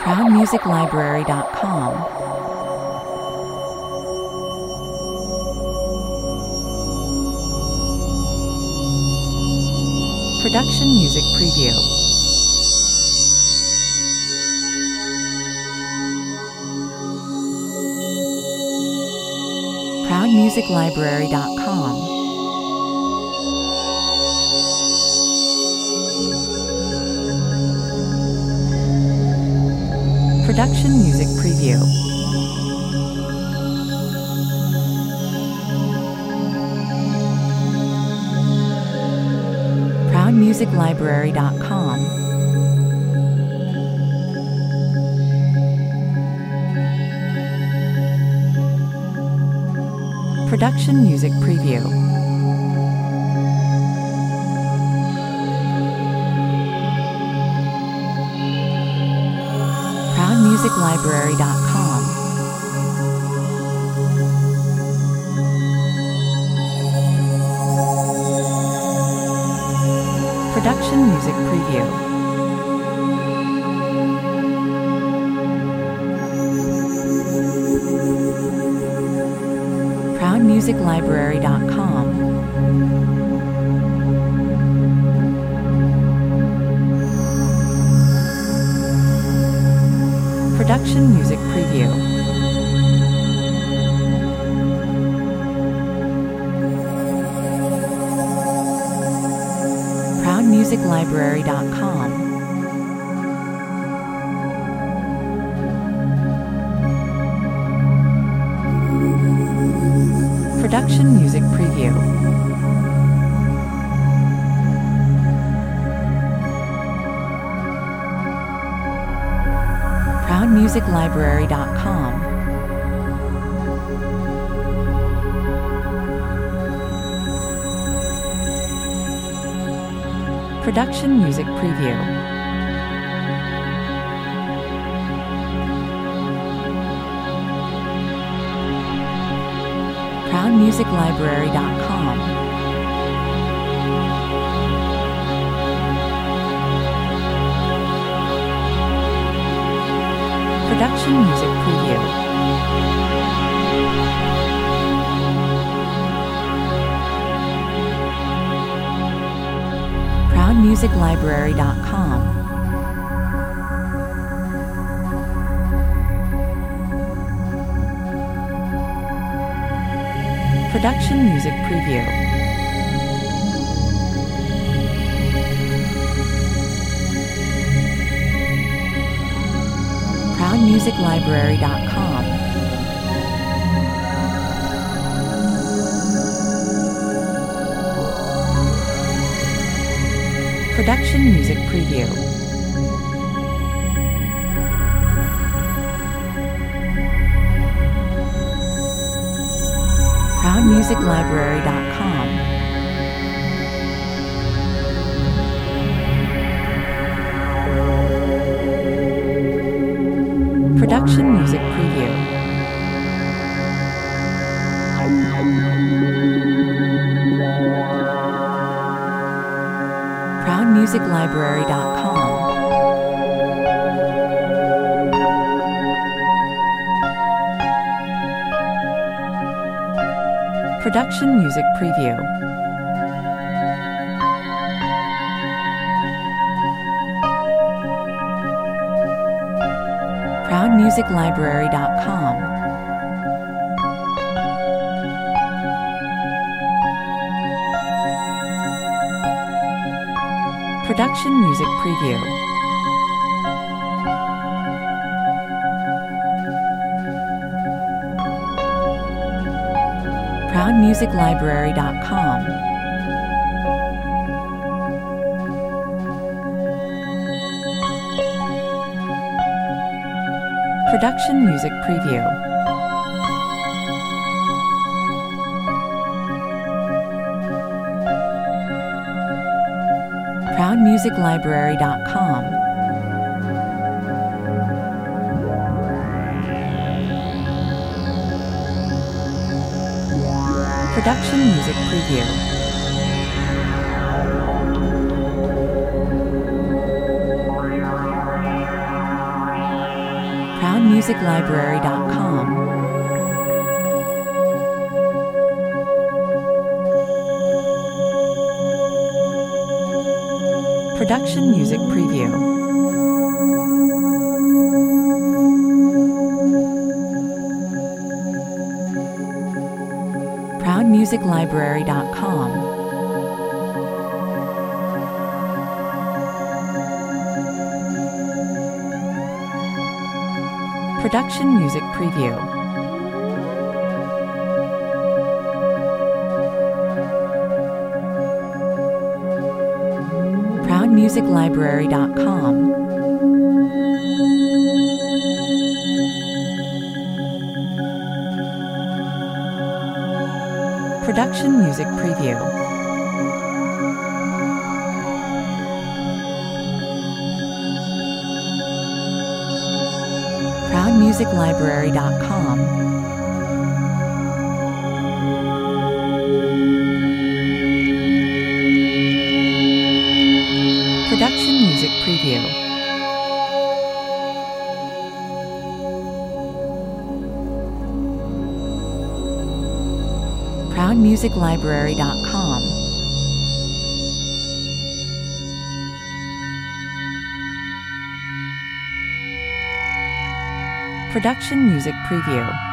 ProudMusicLibrary.com. Production Music Preview. ProudMusicLibrary.com. Production Music Preview. ProudMusicLibrary.com. Production Music Preview. ProudMusicLibrary.com. Production Music Preview. ProudMusicLibrary.com. Production Music Preview. ProudMusicLibrary.com. Production Music Preview. ProudMusicLibrary.com. Production Music Preview. ProudMusicLibrary.com. Production Music Preview. ProudMusicLibrary.com. Production Music Preview. ProudMusicLibrary.com. Production Music Preview. ProudMusicLibrary.com. Production Music Preview. ProudMusicLibrary.com. Production Music Preview. ProudMusicLibrary.com. Production Music Preview. ProudMusicLibrary.com. Production Music Preview. ProudMusicLibrary.com. Production Music Preview. ProudMusicLibrary.com. Production Music Preview. ProudMusicLibrary.com. Production Music Preview. ProudMusicLibrary.com. Production Music Preview. ProudMusicLibrary.com. Production Music Preview. ProudMusicLibrary.com. Production Music Preview.